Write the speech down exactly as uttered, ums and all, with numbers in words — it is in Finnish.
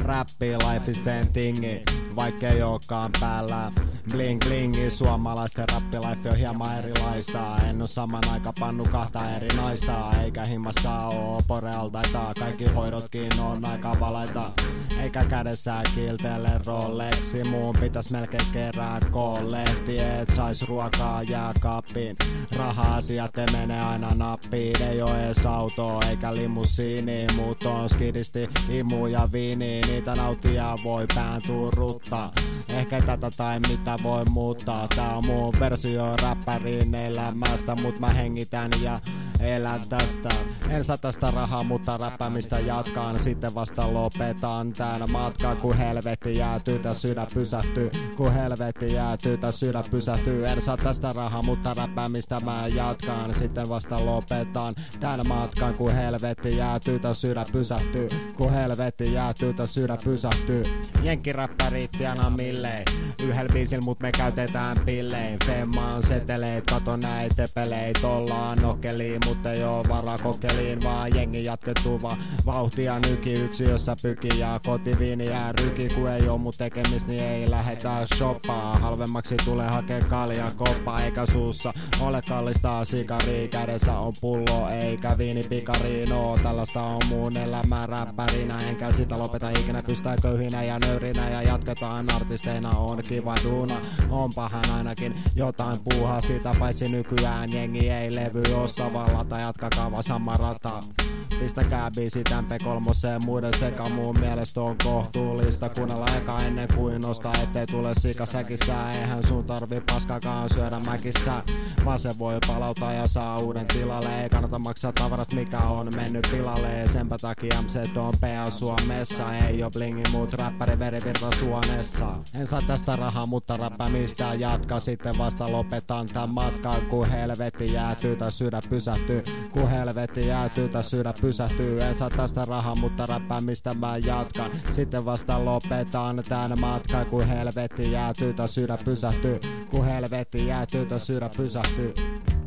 räppi, life is ten tingi, vaikkei ookaan päällä bling blingi. Suomalaisten räppilife on hieman erilaista. En oo saman aika pannu kahta eri naista, eikä himmassa oo porealtaita. Kaikki hoidotkin on aika valaita, eikä kädessä kilteelle Rolexi. Muun pitäis melkein kerää kollehti, et sais ruokaa jääkaappiin. Raha-asiat ei mene aina nappiin. Ei oo ees autoa eikä limusiini, mut on skidisti, imu ja viini. Niitä nautia voi pään turruttaa, ehkä tätä tai mitä voi muuttaa. Tää on mun versio räppärin elämästä, mut mä hengitän ja elän tästä. En saa tästä rahaa, mutta räppäämistä jatkaan. Sitten vasta lopetan tän matkan, kun helvetti jäätyy, tää sydän pysähtyy. Kun helvetti jäätyy, tää sydän pysähtyy. En saa tästä rahaa, mutta räppäämistä mä jatkaan. Sitten vasta lopetan tän matkan, kun helvetti jäätyy, tää sydän pysähtyy. Kun helvetti jäätyy, tää sydän pysähtyy. Jenkkiräppärit tienaa milleen yhdellä biisillä, mut me käytetään pillein. Femmaan seteleit, kato näit tepeleit. Ollaan nokkeliin, mut ei oo varaa kokeliin, vaan jengi jatkettu vaan vauhtia nyki. Yksi jossa pyki ja kotiviini jää ryki. Kun ei oo mut tekemistä, niin ei lähetä shoppaa. Halvemmaksi tulee hakee kalja koppa, eikä suussa ole kallista sikarii. Kädessä on pullo eikä viini pikariin. No tällaista on mun elämä räppärinä, enkä sitä lopeta ikinä. Pystää köyhinä ja nöyrinä ja jatketaan artisteina. On kiva duuna, onpahan ainakin jotain puuhaa. Sitä paitsi nykyään jengi ei levy ostavalla tai jatkakaa vaan sama rata. Pistäkää biisit M P kolme muiden sekä muun mielestä on kohtuullista. Kuunnella eka ennen kuin nostaa, ettei tule sikasäkissä. Eihän sun tarvi paskakaan syödä mäkissä, vaan se voi palauttaa ja saa uuden tilalle. Ei kannata maksaa tavarat, mikä on mennyt pilalle. Senpä takia M C on P A Suomessa. Ei oo blingi, mut räppäri verivirta suonessa. En saa tästä rahaa, mutta räppäämistä jatka. Sitten vasta lopetan tän matkan, kun helvetti jäätyy, tää sydän pysähtyy. Kun helvetti jäätyy, tää sydän pysähtyy. En saa tästä rahaa, mutta räppäämistä mä jatkan. Sitten vasta lopetan tän matkan, kun helvetti jäätyy, tää sydän pysähtyy. Kun helvetti jäätyy, tää sydän pysähtyy.